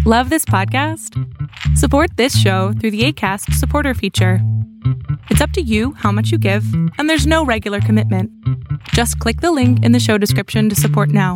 Love this podcast? Support this show through the Acast supporter feature. It's up to you how much you give, and there's no regular commitment. Just click the link in the show description to support now.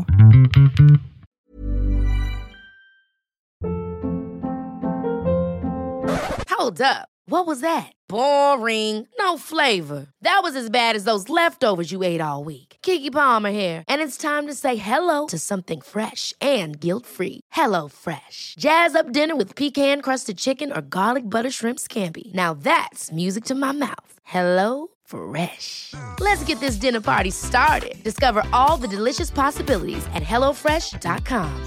Hold up. What was that? Boring. No flavor. That was as bad as those leftovers you ate all week. Keke Palmer here, and it's time to say hello to something fresh and guilt-free. Hello Fresh. Jazz up dinner with pecan-crusted chicken or garlic butter shrimp scampi. Now that's music to my mouth. Hello Fresh. Let's get this dinner party started. Discover all the delicious possibilities at hellofresh.com.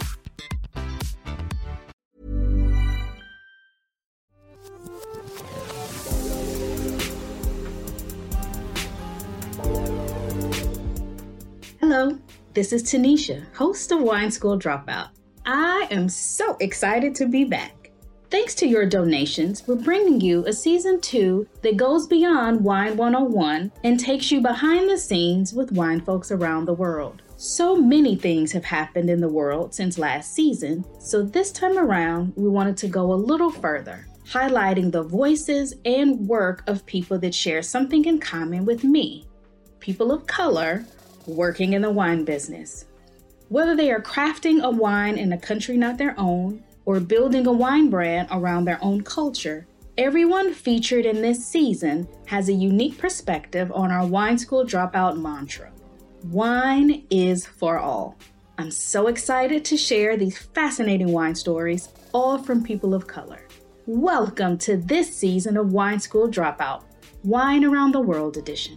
Hello, this is Tanisha, host of Wine School Dropout. I am so excited to be back. Thanks to your donations, we're bringing you a season 2 that goes beyond Wine 101 and takes you behind the scenes with wine folks around the world. So many things have happened in the world since last season, so this time around, we wanted to go a little further, highlighting the voices and work of people that share something in common with me, people of color, working in the wine business. Whether they are crafting a wine in a country not their own or building a wine brand around their own culture, everyone featured in this season has a unique perspective on our Wine School Dropout mantra. Wine is for all. I'm so excited to share these fascinating wine stories, all from people of color. Welcome to this season of Wine School Dropout, Wine Around the World edition.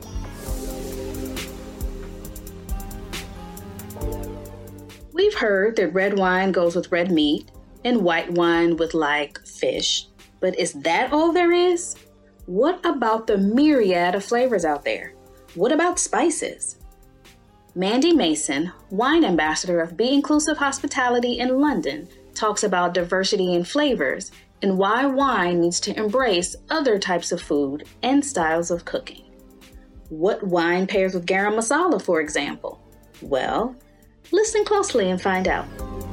We've heard that red wine goes with red meat and white wine with like fish, but is that all there is? What about the myriad of flavors out there? What about spices? Mandy Mason, wine ambassador of Be Inclusive Hospitality in London, talks about diversity in flavors and why wine needs to embrace other types of food and styles of cooking. What wine pairs with garam masala, for example? Well, listen closely and find out.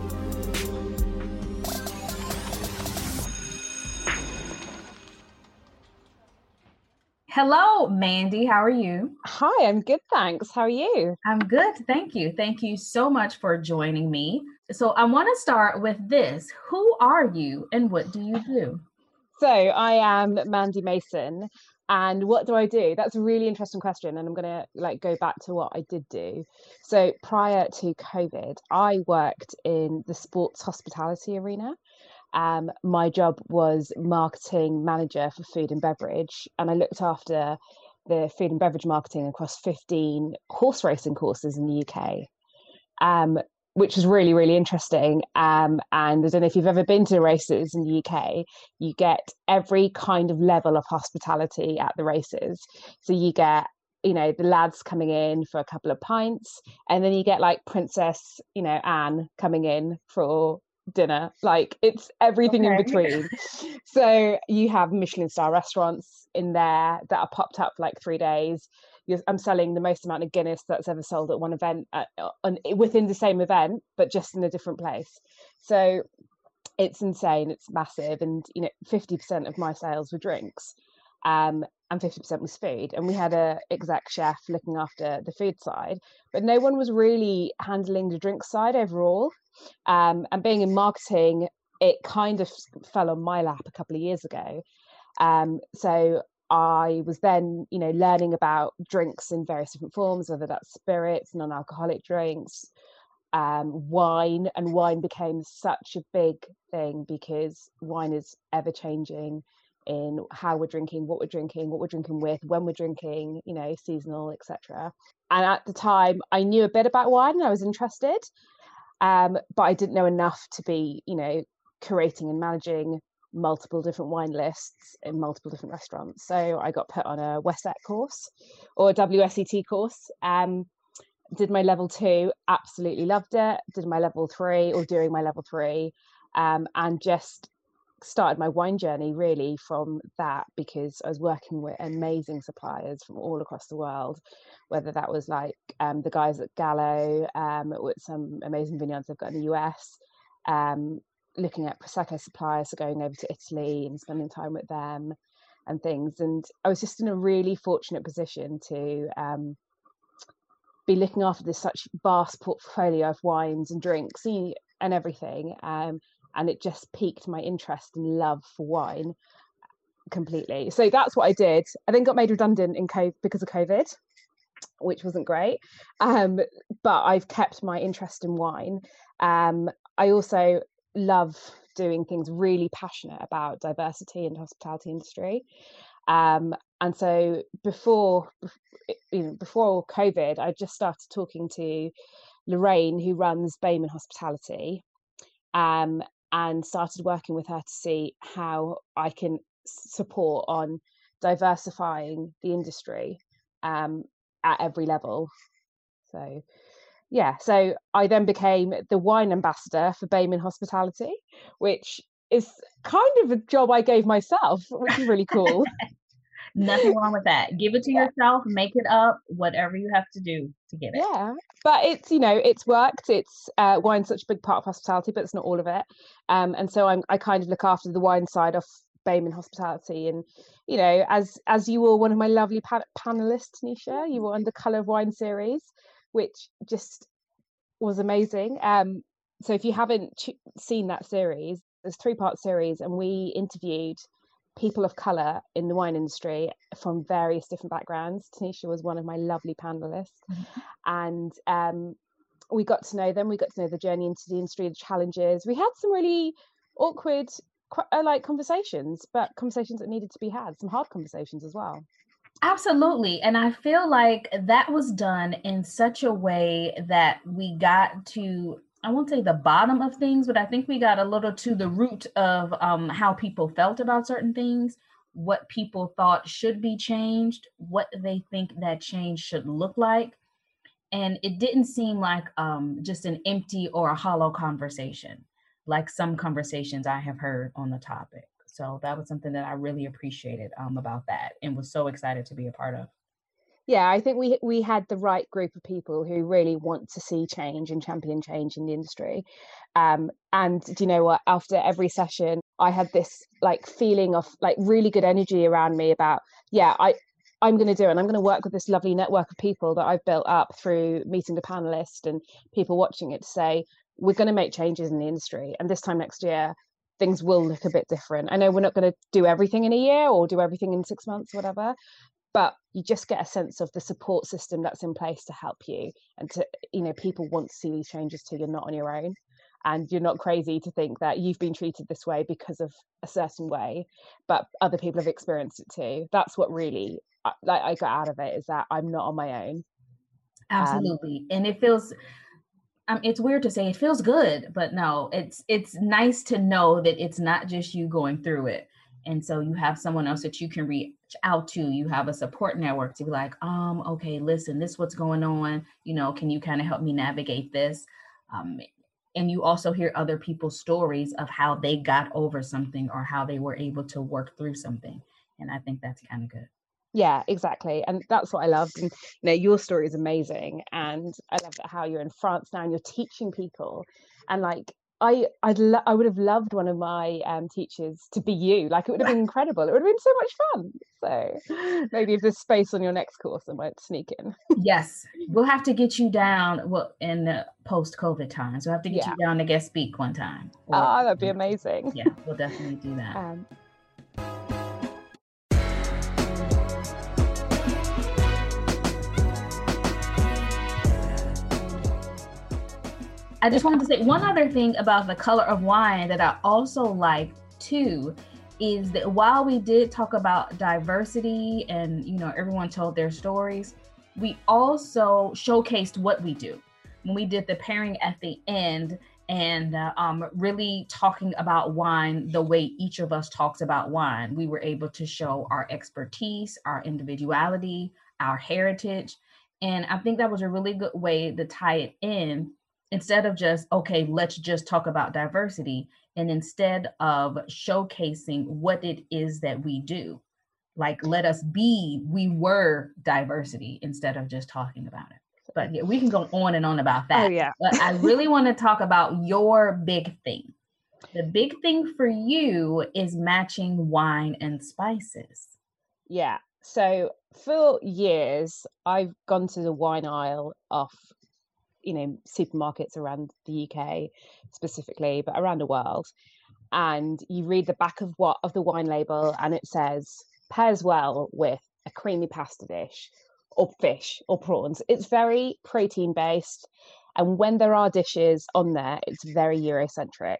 Hello, Mandy. How are you? Hi, I'm good, thanks. How are you? I'm good. Thank you. Thank you so much for joining me. So I want to start with this. Who are you and what do you do? So I am Mandy Mason. And what do I do? That's a really interesting question. And I'm going to go back to what I did do. So prior to COVID, I worked in the sports hospitality arena. My job was marketing manager for food and beverage. And I looked after the food and beverage marketing across 15 horse racing courses in the UK, which is really, really interesting. And I don't know if you've ever been to races in the UK, you get every kind of level of hospitality at the races. So you get, the lads coming in for a couple of pints, and then you get like Princess, Anne coming in for dinner. Like it's everything in between. So you have Michelin star restaurants in there that are popped up for like 3 days. I'm selling the most amount of Guinness that's ever sold at one event within the same event, but just in a different place. So it's insane. It's massive. And, 50% of my sales were drinks, and 50% was food. And we had a exec chef looking after the food side, but no one was really handling the drink side overall. And being in marketing, it kind of fell on my lap a couple of years ago. So I was then, learning about drinks in various different forms, whether that's spirits, non-alcoholic drinks, wine. And wine became such a big thing because wine is ever changing in how we're drinking, what we're drinking with, when we're drinking, seasonal, etc. And at the time, I knew a bit about wine and I was interested, but I didn't know enough to be, curating and managing multiple different wine lists in multiple different restaurants. So I got put on a WSET course or a WSET course. Did my level 2, absolutely loved it. Did my level 3 or doing my level 3, and just started my wine journey really from that, because I was working with amazing suppliers from all across the world, whether that was like the guys at Gallo, with some amazing vineyards they've got in the US, looking at Prosecco suppliers, so going over to Italy and spending time with them and things. And I was just in a really fortunate position to be looking after this such vast portfolio of wines and drinks and everything. And it just piqued my interest and love for wine completely. So that's what I did. I then got made redundant because of COVID, which wasn't great. But I've kept my interest in wine. I also love doing things really passionate about diversity in the hospitality industry. And so before COVID, I just started talking to Lorraine, who runs Bayman Hospitality, and started working with her to see how I can support on diversifying the industry at every level. So so I then became the wine ambassador for Bayman Hospitality, which is kind of a job I gave myself, which is really cool. Nothing wrong with that. Give it to yourself, make it up, whatever you have to do to get it. Yeah, but it's worked. It's wine's such a big part of hospitality, but it's not all of it. And so I kind of look after the wine side of Bayman Hospitality. And as you were one of my lovely panelists, Tanisha, you were on the Colour of Wine series, which just was amazing. So if you haven't seen that series, there's a 3-part series, and we interviewed people of colour in the wine industry from various different backgrounds. Tanisha was one of my lovely panelists. And we got to know them. We got to know the journey into the industry, the challenges. We had some really awkward conversations, but conversations that needed to be had, some hard conversations as well. Absolutely. And I feel like that was done in such a way that we got to, I won't say the bottom of things, but I think we got a little to the root of how people felt about certain things, what people thought should be changed, what they think that change should look like. And it didn't seem like just an empty or a hollow conversation, like some conversations I have heard on the topic. So that was something that I really appreciated about that and was so excited to be a part of. Yeah, I think we had the right group of people who really want to see change and champion change in the industry. And do you know what? After every session, I had this feeling of really good energy around me about, I'm going to do it. And I'm going to work with this lovely network of people that I've built up through meeting the panelists and people watching it to say, we're going to make changes in the industry. And this time next year, things will look a bit different. I know we're not going to do everything in a year or do everything in 6 months, whatever, but you just get a sense of the support system that's in place to help you. And to, people want to see these changes too. You're not on your own, and you're not crazy to think that you've been treated this way because of a certain way, but other people have experienced it too. That's what really I got out of it, is that I'm not on my own. Absolutely. And it feels, it's weird to say it feels good, but no, it's nice to know that it's not just you going through it. And so you have someone else that you can reach out to. You have a support network to be like, okay, listen, this is what's going on. Can you kind of help me navigate this? And you also hear other people's stories of how they got over something or how they were able to work through something. And I think that's kind of good. Yeah, exactly. And that's what I loved. And your story is amazing. And I love how you're in France now and you're teaching people. And I would have loved one of my teachers to be you. It would have been incredible. It would have been so much fun. So maybe if there's space on your next course, I might sneak in. Yes, we'll have to get you down in the post-COVID times. We'll have to get you down to guest speak one time. That'd be amazing. Yeah, we'll definitely do that. I just wanted to say one other thing about the Colour of Wine that I also liked too, is that while we did talk about diversity and, everyone told their stories, we also showcased what we do. When we did the pairing at the end and really talking about wine the way each of us talks about wine, we were able to show our expertise, our individuality, our heritage. And I think that was a really good way to tie it in. Instead of just, okay, let's just talk about diversity, and instead of showcasing what it is that we do, let us be, we were diversity instead of just talking about it. But yeah, we can go on and on about that. Oh, yeah. But I really want to talk about your big thing. The big thing for you is matching wine and spices. Yeah. So for years, I've gone to the wine aisle of, supermarkets around the UK specifically, but around the world. And you read the back of the wine label, and it says pairs well with a creamy pasta dish or fish or prawns. It's very protein based. And when there are dishes on there, it's very Eurocentric.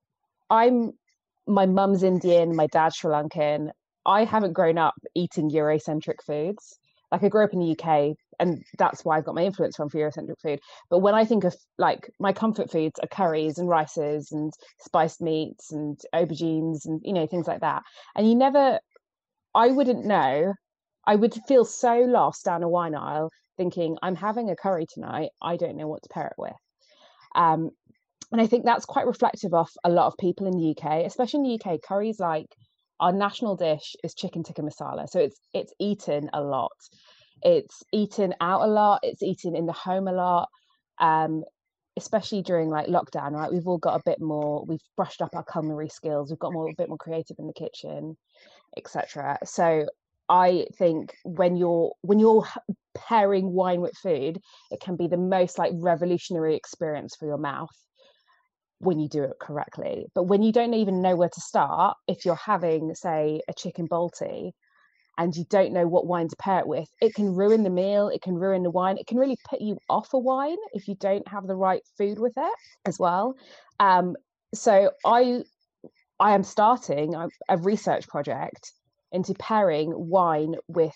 My mum's Indian, my dad's Sri Lankan. I haven't grown up eating Eurocentric foods. Like I grew up in the UK, and that's why I've got my influence from for Eurocentric food. But when I think of like my comfort foods are curries and rices and spiced meats and aubergines and things like that. And I wouldn't know. I would feel so lost down a wine aisle thinking I'm having a curry tonight. I don't know what to pair it with. And I think that's quite reflective of a lot of people in the UK, especially in the UK. Curry's like our national dish is chicken tikka masala. So it's eaten a lot. It's eaten out a lot. It's eaten in the home a lot, especially during like lockdown, right? We've all got a bit more, we've brushed up our culinary skills. We've got a bit more creative in the kitchen, etc. So I think when you're pairing wine with food, it can be the most like revolutionary experience for your mouth when you do it correctly. But when you don't even know where to start, if you're having, say, a chicken balti and you don't know what wine to pair it with, it can ruin the meal, it can ruin the wine, it can really put you off a wine if you don't have the right food with it as well. So I am starting a research project into pairing wine with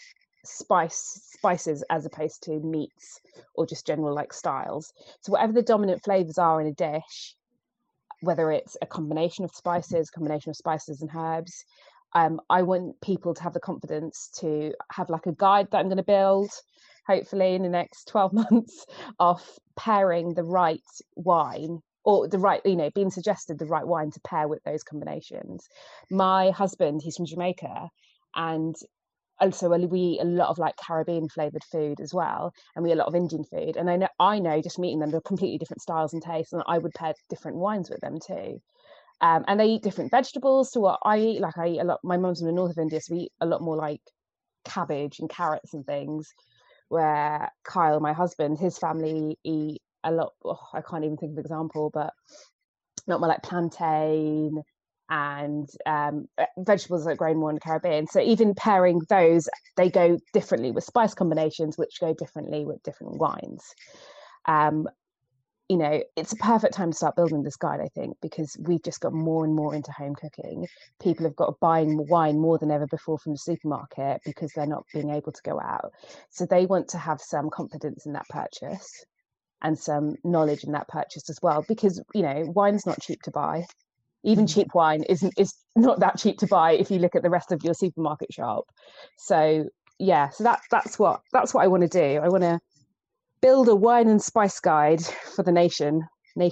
spices as opposed to meats or just general like styles. So whatever the dominant flavors are in a dish, whether it's a combination of spices and herbs, I want people to have the confidence to have like a guide that I'm going to build, hopefully in the next 12 months, of pairing the right wine or the right, being suggested the right wine to pair with those combinations. My husband, he's from Jamaica, and so we eat a lot of like Caribbean flavored food as well, and we eat a lot of Indian food. And I know just meeting them, they're completely different styles and tastes, and I would pair different wines with them too. And they eat different vegetables to what I eat. Like I eat a lot. My mum's from the north of India, so we eat a lot more like cabbage and carrots and things. Where Kyle, my husband, his family eat a lot. Oh, I can't even think of an example, but not more like plantain and vegetables that are grown more in the Caribbean. So even pairing those, they go differently with spice combinations, which go differently with different wines. It's a perfect time to start building this guide, I think, because we've just got more and more into home cooking. People have got buying wine more than ever before from the supermarket because they're not being able to go out. So they want to have some confidence in that purchase and some knowledge in that purchase as well, because, wine's not cheap to buy. Even cheap wine is not that cheap to buy if you look at the rest of your supermarket shop. So yeah, so that's what I want to do. I want to build a wine and spice guide for the nations.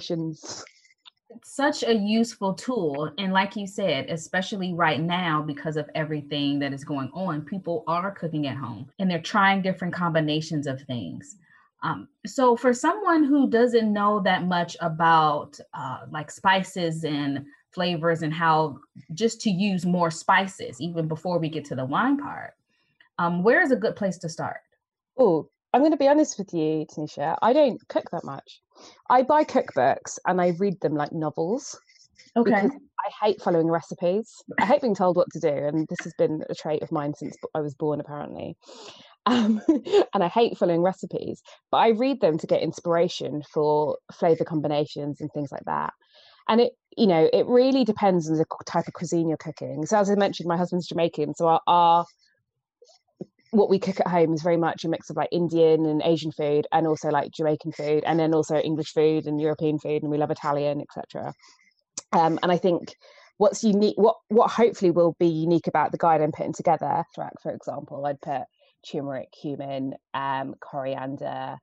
It's such a useful tool, and like you said, especially right now because of everything that is going on, people are cooking at home and they're trying different combinations of things. So for someone who doesn't know that much about like spices and flavors and how just to use more spices, even before we get to the wine part, where is a good place to start? Oh, I'm going to be honest with you, Tanisha. I don't cook that much. I buy cookbooks and I read them like novels. Okay. Because I hate following recipes. I hate being told what to do. And this has been a trait of mine since I was born, apparently. And I hate following recipes, but I read them to get inspiration for flavor combinations and things like that. And it really depends on the type of cuisine you're cooking. So as I mentioned, my husband's Jamaican, so our what we cook at home is very much a mix of like Indian and Asian food, and also like Jamaican food, and then also English food and European food, and we love Italian, etc. And I think what's unique, what hopefully will be unique about the guide I'm putting together, for example, I'd put turmeric, cumin, coriander.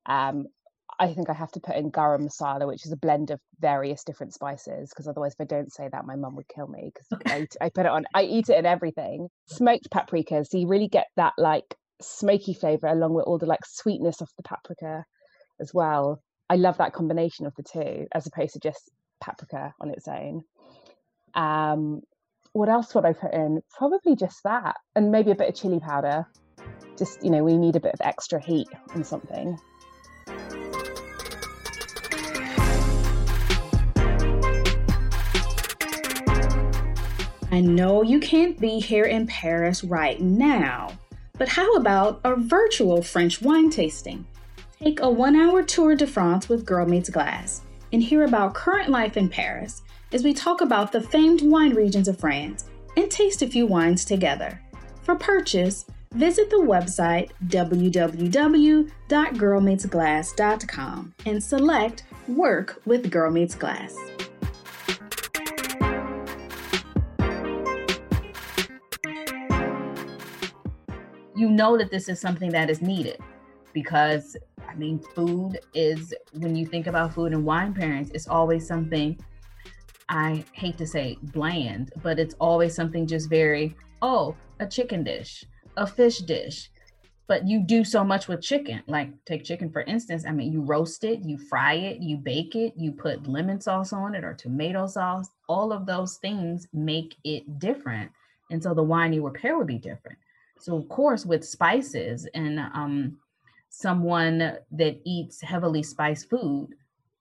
I think I have to put in garam masala, which is a blend of various different spices, because otherwise if I don't say that, my mum would kill me, because I put it on, I eat it in everything. Smoked paprika, so you really get that like smoky flavour along with all the like sweetness of the paprika as well. I love that combination of the two, as opposed to just paprika on its own. What else would I put in? Probably just that, and maybe a bit of chili powder. Just, we need a bit of extra heat on something. I know you can't be here in Paris right now, but how about a virtual French wine tasting? Take a 1-hour tour de France with Girl Meets Glass and hear about current life in Paris as we talk about the famed wine regions of France and taste a few wines together. For purchase, visit the website www.girlmeetsglass.com and select Work with Girl Meets Glass. You know that this is something that is needed because, food is, when you think about food and wine pairings, it's always something, I hate to say bland, but it's always something just very, a chicken dish, a fish dish. But you do so much with chicken. Like, take chicken, for instance. You roast it, you fry it, you bake it, you put lemon sauce on it or tomato sauce. All of those things make it different. And so the wine you would pair would be different. So, of course, with spices and someone that eats heavily spiced food,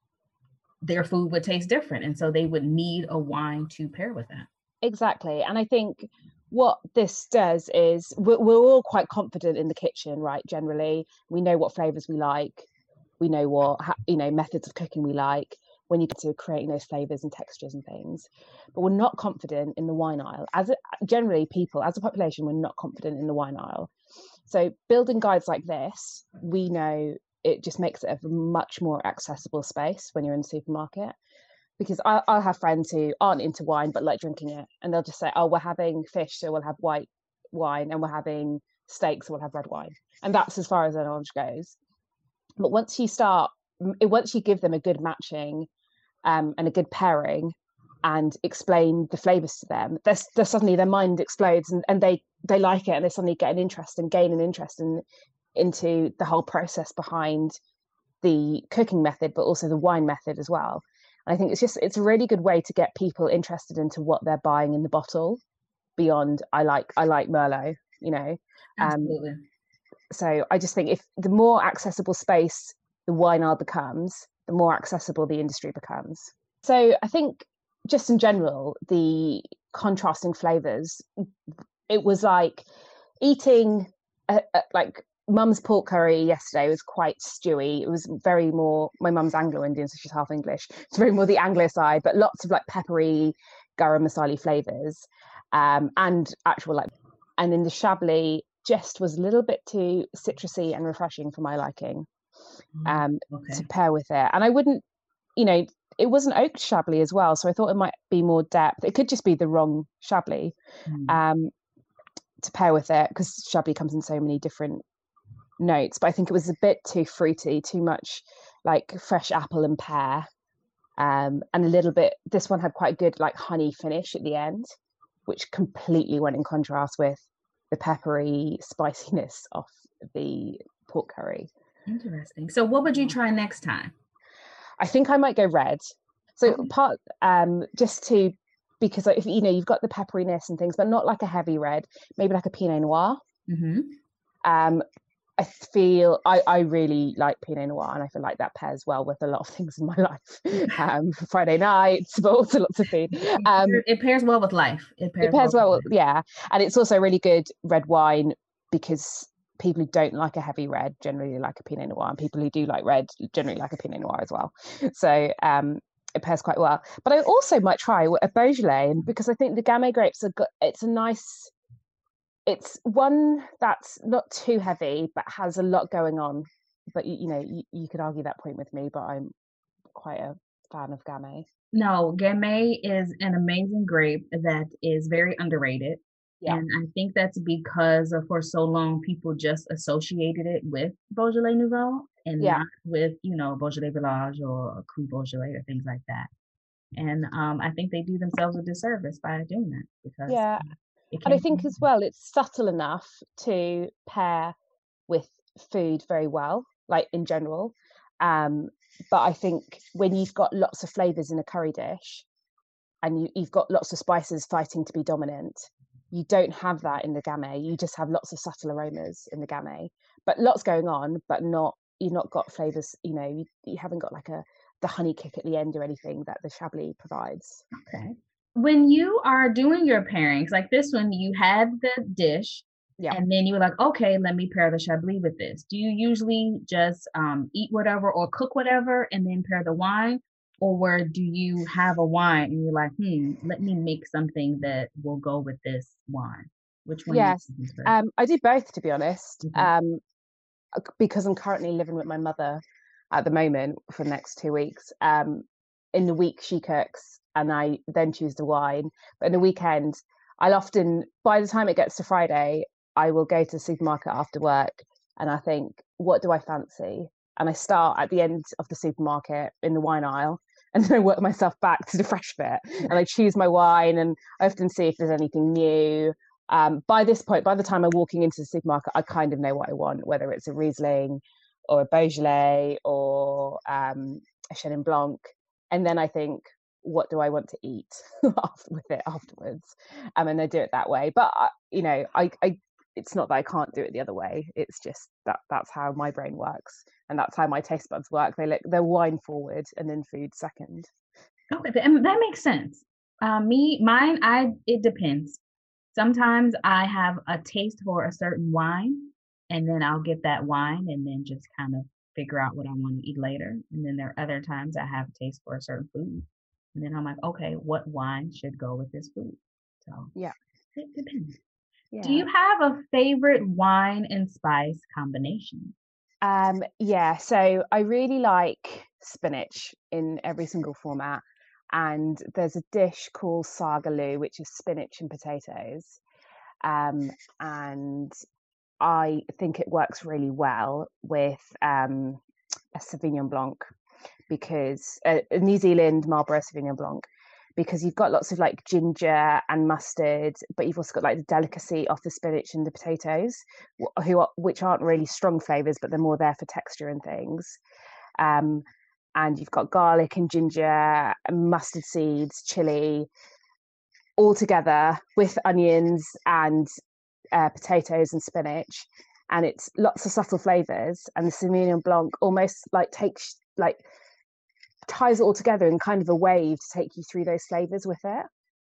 their food would taste different. And so they would need a wine to pair with that. Exactly. And I think what this does is we're all quite confident in the kitchen, right? Generally, we know what flavors we like. We know what, methods of cooking we like when you get to creating those flavors and textures and things. But we're not confident in the wine aisle. Generally, people, as a population, we're not confident in the wine aisle. So building guides like this, we know it just makes it a much more accessible space when you're in the supermarket. Because I'll have friends who aren't into wine but like drinking it, and they'll just say, we're having fish, so we'll have white wine, and we're having steak, so we'll have red wine. And that's as far as their knowledge goes. But once you give them a good matching and a good pairing and explain the flavors to them, they're suddenly their mind explodes and they like it, and they suddenly get an interest and gain an interest into the whole process behind the cooking method, but also the wine method as well. And I think it's a really good way to get people interested into what they're buying in the bottle beyond I like Merlot, Absolutely. So I just think if the more accessible space the wine aisle becomes, the more accessible the industry becomes. So I think just in general, the contrasting flavors, it was like eating like mum's pork curry yesterday was quite stewy. It was very more, my mum's Anglo-Indian, so she's half English. It's very more the Anglo side, but lots of like peppery garam masala flavors, and actual and then the Chablis just was a little bit too citrusy and refreshing for my liking, to pair with it. And I wouldn't, it wasn't oaked Chablis as well, so I thought it might be more depth. It could just be the wrong Chablis to pair with it, because Chablis comes in so many different notes, but I think it was a bit too fruity, too much like fresh apple and pear, and a little bit, this one had quite a good like honey finish at the end, which completely went in contrast with the peppery spiciness of the pork curry. Interesting. So what would you try next time? I think I might go red. So because if you've got the pepperiness and things, but not like a heavy red, maybe like a Pinot Noir. I feel I really like Pinot Noir, and I feel like that pairs well with a lot of things in my life. Friday nights, but also lots of food. It pairs well with life. It pairs well, yeah. And it's also really good red wine, because people who don't like a heavy red generally like a Pinot Noir, and people who do like red generally like a Pinot Noir as well. So it pairs quite well. But I also might try a Beaujolais, because I think the Gamay grapes it's one that's not too heavy but has a lot going on. But you could argue that point with me, but I'm quite a fan of Gamay. No, Gamay is an amazing grape that is very underrated. Yeah. And I think that's because for so long people just associated it with Beaujolais Nouveau and not with, Beaujolais Village or Cru Beaujolais or things like that. And I think they do themselves a disservice by doing that, because and I think as well it's subtle enough to pair with food very well, like in general, But I think when you've got lots of flavors in a curry dish and you've got lots of spices fighting to be dominant, you don't have that in the gamay. You just have lots of subtle aromas in the gamay, but lots going on, but you've not got flavors. You haven't got like the honey kick at the end or anything that the Chablis provides. Okay. When you are doing your pairings, like this one, you had the dish, Yeah. and then you were like, okay, let me pair the Chablis with this. Do you usually just eat whatever or cook whatever and then pair the wine? Or do you have a wine and you're like, let me make something that will go with this wine? Which one? Yes, I do both, to be honest, because I'm currently living with my mother at the moment for the next 2 weeks. In the week she cooks and I then choose the wine. But in the weekend, I'll often, by the time it gets to Friday, I will go to the supermarket after work and I think, what do I fancy? And I start at the end of the supermarket in the wine aisle and then I work myself back to the fresh bit and I choose my wine and I often see if there's anything new. By this point, by the time I'm walking into the supermarket, I kind of know what I want, whether it's a Riesling or a Beaujolais or a Chenin Blanc. And then I think, what do I want to eat with it afterwards? And I do it that way. But, I it's not that I can't do it the other way. It's just that's how my brain works. And that's how my taste buds work. They're wine forward and then food second. Okay, that makes sense. It depends. Sometimes I have a taste for a certain wine, and then I'll get that wine and then just kind of figure out what I want to eat later. And then there are other times I have a taste for a certain food. And then I'm like, okay, what wine should go with this food? So yeah, it depends. Yeah. Do you have a favorite wine and spice combination? Yeah, so I really like spinach in every single format. And there's a dish called sagaloo, which is spinach and potatoes. And I think it works really well with a Sauvignon Blanc, because a New Zealand Marlborough Sauvignon Blanc, because you've got lots of like ginger and mustard, but you've also got like the delicacy of the spinach and the potatoes, which aren't really strong flavors, but they're more there for texture and things. And you've got garlic and ginger, mustard seeds, chili, all together with onions and potatoes and spinach. And it's lots of subtle flavors. And the Sauvignon Blanc almost ties it all together in kind of a wave to take you through those flavors with it.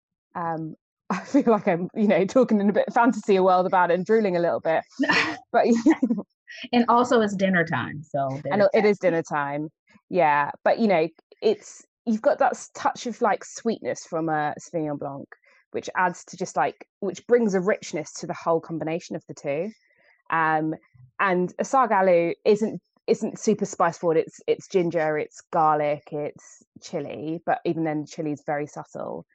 I feel like I'm, talking in a bit fantasy world about it and drooling a little bit. But and also it's dinner time, so it is dinner time. Yeah, but you've got that touch of like sweetness from a Sauvignon Blanc, which adds to which brings a richness to the whole combination of the two. And a sagaloo isn't super spice forward. It's ginger, it's garlic, it's chili, but even then chili is very subtle.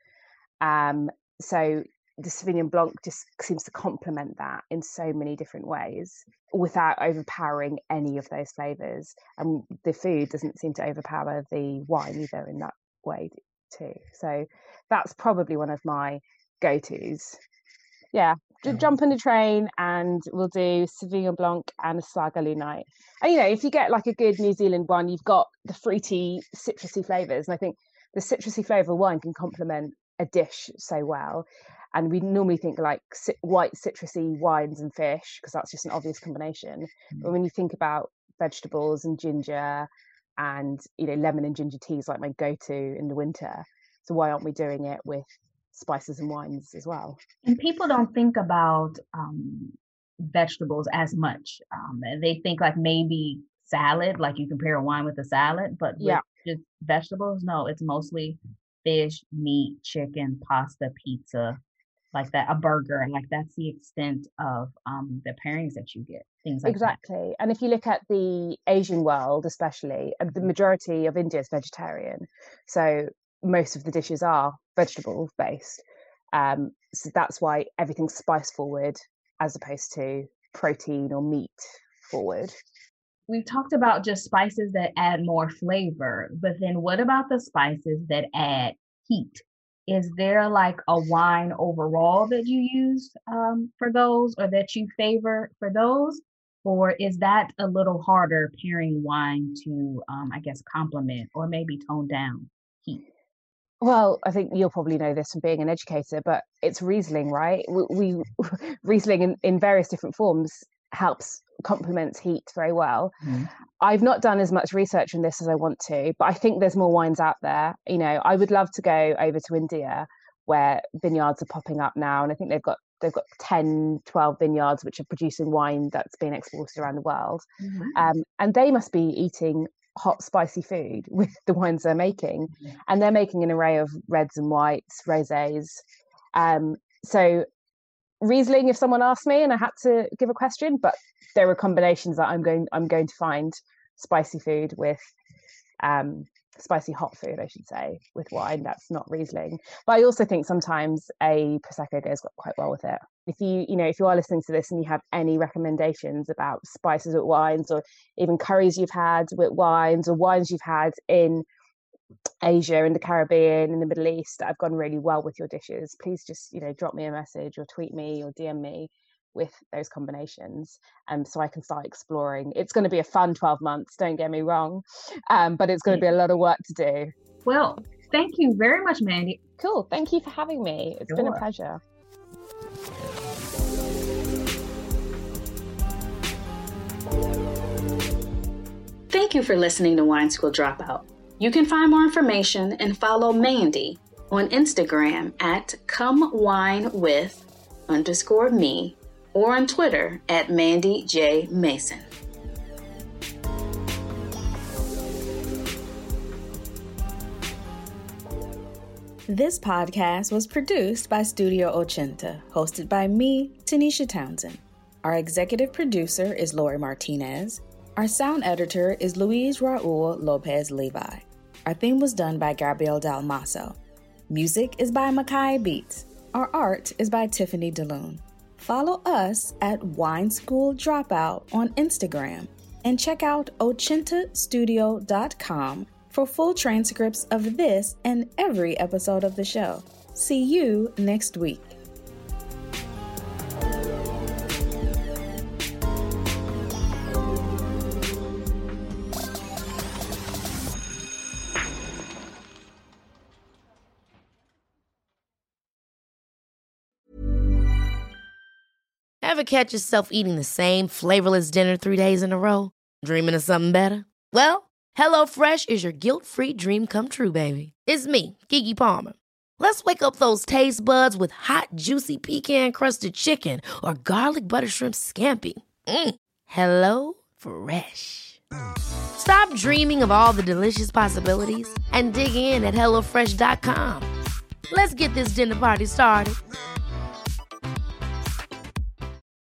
So the Sauvignon Blanc just seems to complement that in so many different ways without overpowering any of those flavors. And the food doesn't seem to overpower the wine either in that way too. So that's probably one of my go-tos. Yeah, jump on the train and we'll do Sauvignon Blanc and a sagaloo night. And if you get like a good New Zealand one, you've got the fruity, citrusy flavors. And I think the citrusy flavor of wine can complement a dish so well. And we normally think like white citrusy wines and fish, because that's just an obvious combination. But when you think about vegetables and ginger and lemon and ginger tea is like my go-to in the winter, so why aren't we doing it with spices and wines as well? And people don't think about vegetables as much. They think like maybe salad, like you can pair a wine with a salad, but with just vegetables, no, it's mostly fish, meat, chicken, pasta, pizza, like that, a burger, and like that's the extent of the pairings that you get. Things like exactly that. And if you look at the Asian world, especially, the majority of India is vegetarian, so most of the dishes are vegetable based. So that's why everything's spice forward as opposed to protein or meat forward. We've talked about just spices that add more flavor, but then what about the spices that add heat? Is there like a wine overall that you use for those, or that you favor for those? Or is that a little harder pairing wine to, I guess, complement or maybe tone down heat? Well, I think you'll probably know this from being an educator, but it's Riesling, right? We Riesling in various different forms complements heat very well. Mm-hmm. I've not done as much research on this as I want to, but I think there's more wines out there. You know, I would love to go over to India where vineyards are popping up now, and I think they've got 10, 12 vineyards which are producing wine that's being exported around the world. Mm-hmm. And they must be eating hot, spicy food with the wines they're making. Yeah. And they're making an array of reds and whites, rosés. So Riesling, if someone asked me and I had to give a question, but there are combinations that I'm going to find spicy food with spicy hot food, I should say, with wine that's not Riesling. But I also think sometimes a Prosecco goes quite well with it. If you are listening to this and you have any recommendations about spices with wines, or even curries you've had with wines, or wines you've had in Asia, in the Caribbean, in the Middle East that have gone really well with your dishes, please just, drop me a message or tweet me or DM me with those combinations, so I can start exploring. It's going to be a fun 12 months, don't get me wrong, but it's going to be a lot of work to do. Well, thank you very much, Mandy. Cool. Thank you for having me. It's been a pleasure. Thank you for listening to Wine School Dropout. You can find more information and follow Mandy on Instagram at comewinewith_me, or on Twitter at Mandy J. Mason. This podcast was produced by Studio Ochenta, hosted by me, Tanisha Townsend. Our executive producer is Lori Martinez. Our sound editor is Luis Raul Lopez Levi. Our theme was done by Gabriel Dalmaso. Music is by Makai Beats. Our art is by Tiffany DeLune. Follow us at Wine School Dropout on Instagram and check out ochentastudio.com for full transcripts of this and every episode of the show. See you next week. Ever catch yourself eating the same flavorless dinner 3 days in a row? Dreaming of something better? Well, HelloFresh is your guilt-free dream come true, baby. It's me, Keke Palmer. Let's wake up those taste buds with hot, juicy pecan-crusted chicken or garlic butter shrimp scampi. Hello Fresh. Stop dreaming of all the delicious possibilities and dig in at HelloFresh.com. Let's get this dinner party started.